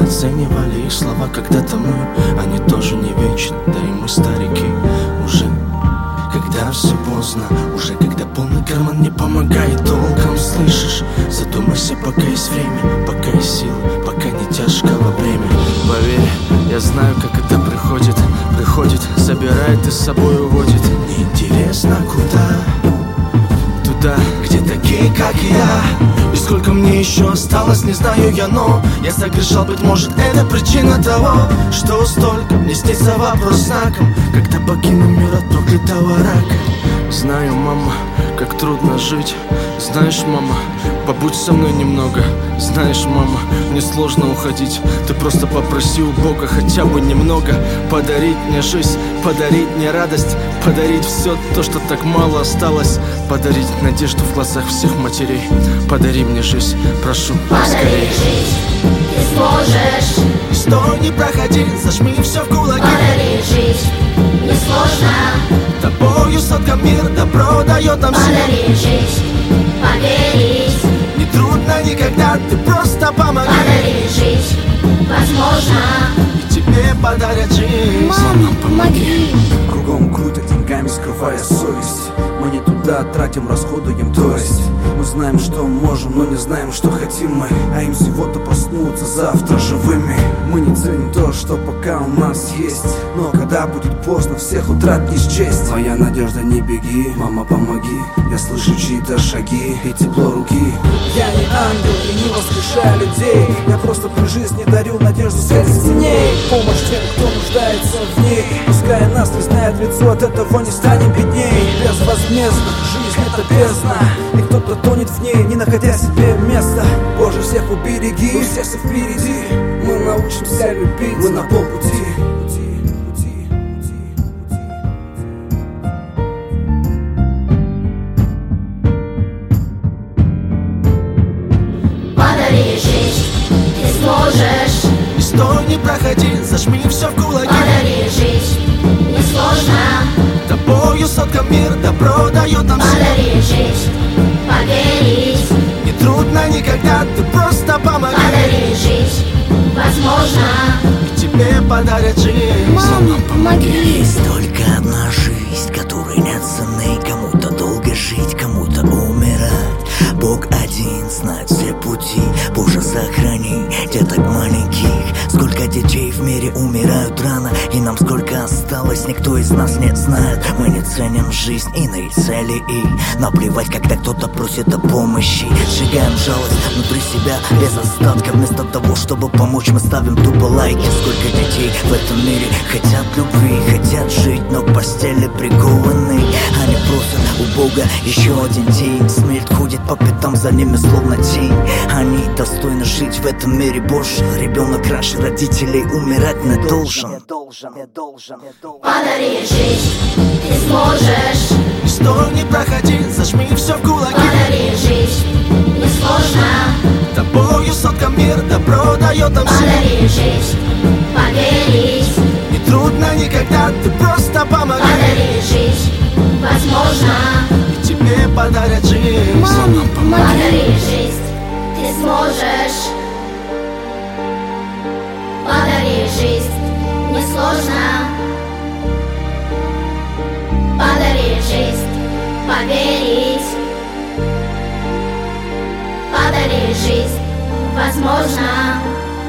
оценивали их слова когда-то мы. Они тоже не вечны, да и мы старики уже. Когда все поздно, уже когда полный карман не помогает толком, слышишь? Задумайся, пока есть время, пока есть силы, пока не тяжкого бремя. Поверь, я знаю, как это приходит, забирает и с собой уводит. Неинтересно куда? Туда, где такие, как я. И сколько мне еще осталось, не знаю я, но я согрешал, быть может, это причина того, что столько мне снится вопрос знаком, когда покину мир от проклятого рака. Знаю, мама, как трудно жить. Знаешь, мама, побудь со мной немного. Знаешь, мама, мне сложно уходить. Ты просто попроси у Бога хотя бы немного подарить мне жизнь, подарить мне радость, подарить все то, что так мало осталось, подарить надежду в глазах всех матерей. Подари мне жизнь, прошу, подари жизнь, ты сможешь. Не стой, не проходи, зажми все в кулаки. Подари жизнь, не сложно. Тобою соткан мир, добро дает нам силу. Подари жизнь, поверить. Не трудно никогда, ты просто помоги. Подари жизнь, возможно. И тебе подарят жизнь. Мама, помоги. Кругом крутят деньгами, скрывая совесть. Мы не туда тратим, расходуем, то есть мы знаем, что можем, но не знаем, что хотим мы. А им всего-то проснуться завтра живыми. Мы не ценим то, что пока у нас есть, но когда будет поздно, всех утрат не счесть. Моя надежда, не беги, мама, помоги. Я слышу чьи-то шаги и тепло руки. Я не ангел и не воскрешаю людей. Я просто при жизни дарю надежду светлых теней. Помощь тем, кто нуждается в ней. Пускай нас не знает в лицо, от этого не станем бедней. Безвозмездно, жизнь это бездна, и кто-то тонет в ней, не находя себе места. Боже, всех убереги, у всех все впереди. Мы научимся любить, мы на полпути. Подари жизнь, ты сможешь. Не стой, не проходи, зажми все в кулаки. Подари жизнь, не сложно. Тобою соткан мир, добро дает нам силу. Подари жизнь, поверить. Не трудно никогда, ты просто помоги. Подари жизнь, возможно. И тебе подарят жизнь. Мама, помоги. Есть только одна жизнь, которой нет цены. Кому-то долго жить, кому-то умирать. Бог один знает все пути. Боже, сохрани деток маленьких. Сколько детей в мире умирают рано, и нам сколько осталось, никто из нас не знает. Мы не ценим жизнь, иные цели, и наплевать, когда кто-то просит о помощи. Сжигаем жалость внутри себя без остатка. Вместо того, чтобы помочь, мы ставим тупо лайки. Сколько детей в этом мире хотят любви, хотят жить, но к постели прикованы. Они просят у Бога еще один день. Смерть ходит по пятам за ними словно тень. Они достойны жить в этом мире больше. Ребенок раньше родителей умирать не должен. Подари жизнь, ты сможешь. Не стой, не проходи, зажми все в кулаки. Подари жизнь, не сложно. Тобою соткан мир, добро дает нам силу. Подари жизнь, поверить. Не трудно никогда, ты просто помоги. Подари жизнь, возможно. И тебе подарят жизнь. Мама, помоги. Подари жизнь, ты сможешь. Подари жизнь, не сложно. Подари жизнь, поверить. Подари жизнь, возможно.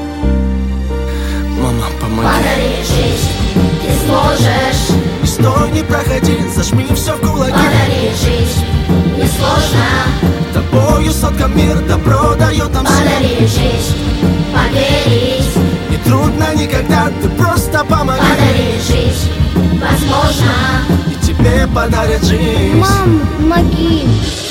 Мама, помоги. Подари жизнь, ты сможешь. Не стой, не проходи, зажми все в кулаки. Подари жизнь, не сложно. Тобою соткан мир, добро дает нам силу. Подари жизнь, поверить. Не трудно никогда, ты просто помоги. Подари жизнь, возможно. И тебе подарят жизнь. Мам, помоги.